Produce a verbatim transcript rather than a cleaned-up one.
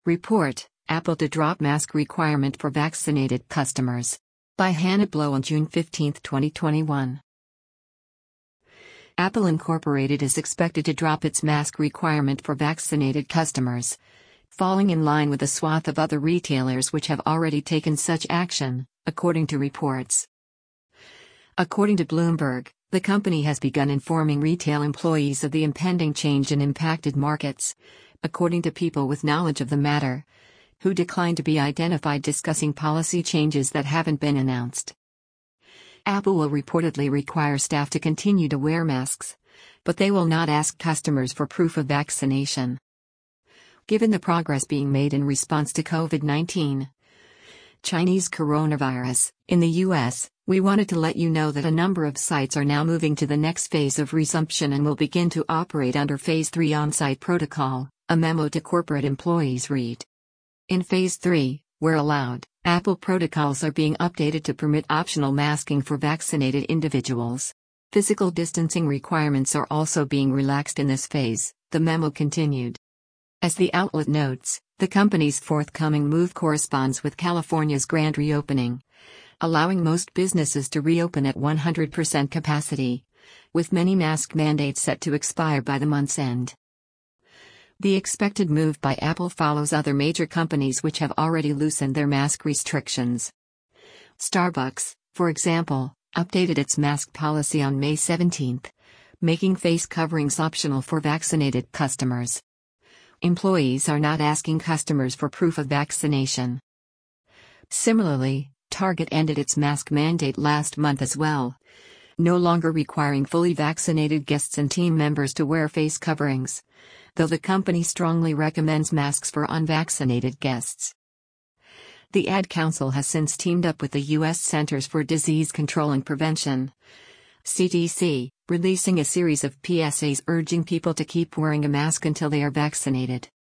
Report, Apple to drop mask requirement for vaccinated customers. By Hannah Blow on June fifteenth, twenty twenty-one. Apple Incorporated is expected to drop its mask requirement for vaccinated customers, falling in line with a swath of other retailers which have already taken such action, according to reports. According to Bloomberg, the company has begun informing retail employees of the impending change in impacted markets, according to people with knowledge of the matter, who declined to be identified discussing policy changes that haven't been announced. Apple will reportedly require staff to continue to wear masks, but they will not ask customers for proof of vaccination. Given the progress being made in response to COVID nineteen, Chinese coronavirus, in the U S, we wanted to let you know that a number of sites are now moving to the next phase of resumption and will begin to operate under Phase three on-site protocol, a memo to corporate employees read. In Phase three, where allowed, Apple protocols are being updated to permit optional masking for vaccinated individuals. Physical distancing requirements are also being relaxed in this phase, the memo continued. As the outlet notes, the company's forthcoming move corresponds with California's grand reopening, allowing most businesses to reopen at one hundred percent capacity, with many mask mandates set to expire by the month's end. The expected move by Apple follows other major companies which have already loosened their mask restrictions. Starbucks, for example, updated its mask policy on May seventeenth, making face coverings optional for vaccinated customers. Employees are not asking customers for proof of vaccination. Similarly, Target ended its mask mandate last month as well, no longer requiring fully vaccinated guests and team members to wear face coverings, though the company strongly recommends masks for unvaccinated guests. The Ad Council has since teamed up with the U S Centers for Disease Control and Prevention, C D C, releasing a series of P S As urging people to keep wearing a mask until they are vaccinated.